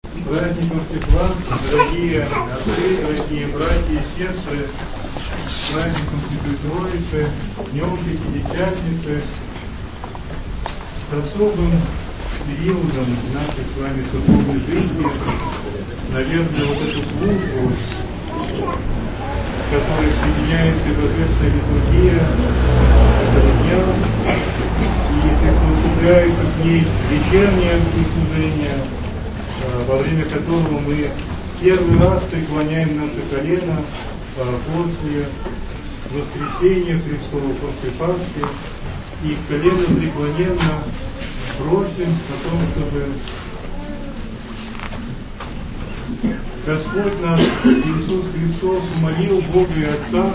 Праздником всех вас, дорогие отцы, дорогие братья и сестры, с праздником Святой Троицы, Днем Пятидесятницы, с особым периодом нашей с вами церковной жизни, наверное, вот эту службу, которая соединяется в божественной литургии этого дня, и присоединяется к ней вечернее служение, во время которого мы первый раз преклоняем наше колено после воскресения Христова, после Пасхи, и колено преклоненно просим о том, чтобы Господь наш Иисус Христос умолил Бога и Отца,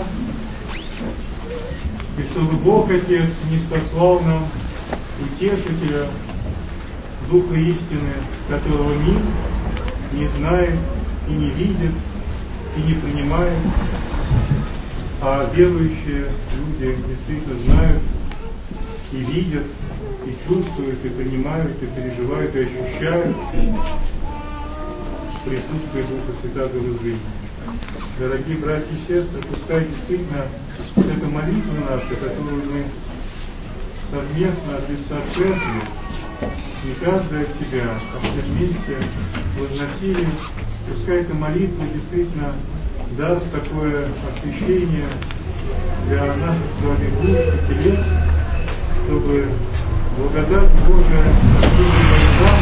и чтобы Бог Отец ниспослал нам утешителя, Духа истины, которого мир не знает и не видит, и не принимает, а верующие люди действительно знают и видят, и чувствуют, и принимают, и переживают, и ощущают присутствие Духа Святаго в жизни. Дорогие братья и сестры, пускай действительно эта молитва наша, которую мы совместно от лица Церкви, не каждый от себя, а все вместе возносили, пускай эта молитва действительно даст такое освящение для наших с вами душ и телес, чтобы благодать Божия нам,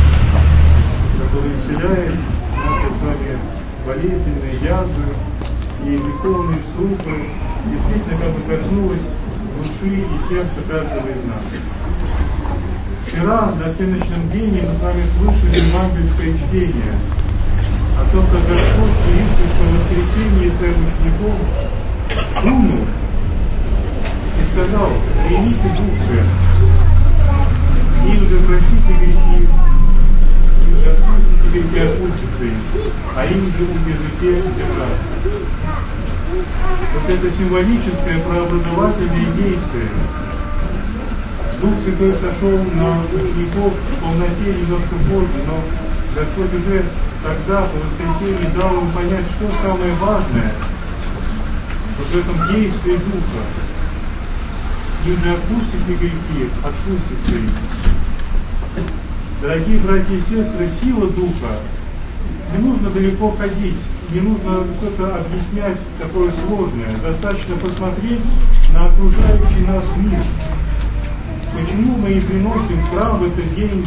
который исцеляет наши с вами болезненные язвы и греховные срубы, действительно как бы коснулась души и сердца каждого из нас. Вчера, на всеночном дне, мы с вами слышали евангельское чтение о том, как Господь, явившись по воскресенье своим учеником, плюнул и сказал: примите Дух Святой, им же просите грехи, им же отпустите грехи, отпустите им, а им же удержите держаться. Вот это символическое преобразовательное действие. Дух Святой сошел на учеников в полноте немножко позже, но Господь уже тогда, по воскресенье, дал им понять, что самое важное вот в этом действии Духа. Им же отпустите грехи, отпустите им. Дорогие братья и сестры, сила Духа, не нужно далеко ходить, не нужно что-то объяснять такое сложное, достаточно посмотреть на окружающий нас мир. Почему мы и приносим в храм в этот день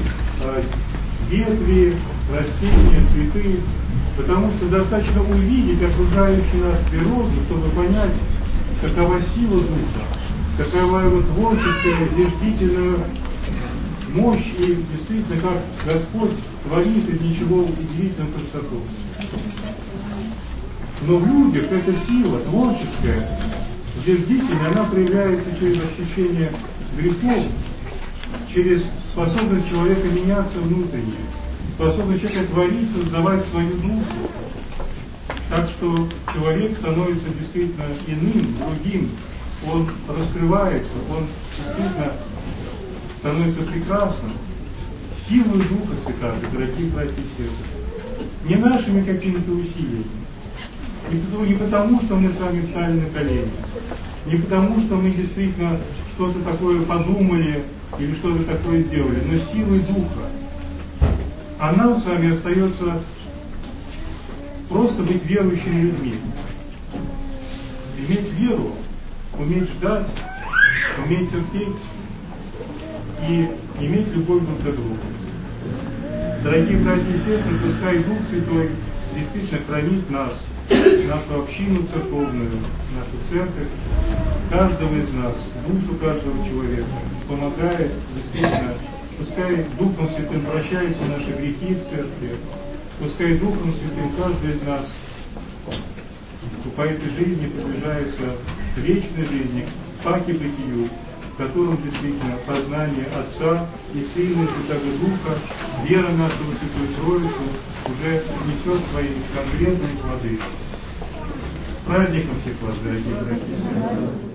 ветви, растения, цветы? Потому что достаточно увидеть окружающую нас природу, чтобы понять, какова сила Духа, какова его творческая, зиждительная мощь, и действительно, как Господь творит из ничего удивительную красоту. Но в людях эта сила творческая, зиждительная, она проявляется через ощущение грехов, через способность человека меняться внутренне, способность человека творить, создавать свою душу. Так что человек становится действительно иным, другим, он раскрывается, он действительно становится прекрасным. Силой Духа Святаго, дорогие братья и сестры, не нашими какими-то усилиями, не потому, что мы с вами встали на колени, не потому, что мы действительно что-то такое подумали или что-то такое сделали, но силой Духа. А нам с вами остается просто быть верующими людьми. Иметь веру, уметь ждать, уметь терпеть и иметь любовь друг к другу. Дорогие братья и сестры, пускай Дух Святой действительно хранит нас, нашу общину церковную, нашу церковь, каждого из нас, душу каждого человека, помогает действительно, пускай Духом Святым прощаются наши грехи в церкви, пускай Духом Святым каждый из нас по этой жизни приближается к вечной жизни, к паке бытию, в котором действительно познание Отца и Сына и Святого Духа, вера наша в Святую Троицу уже несет свои конкретные плоды. С праздником всех вас, дорогие братья и сестры!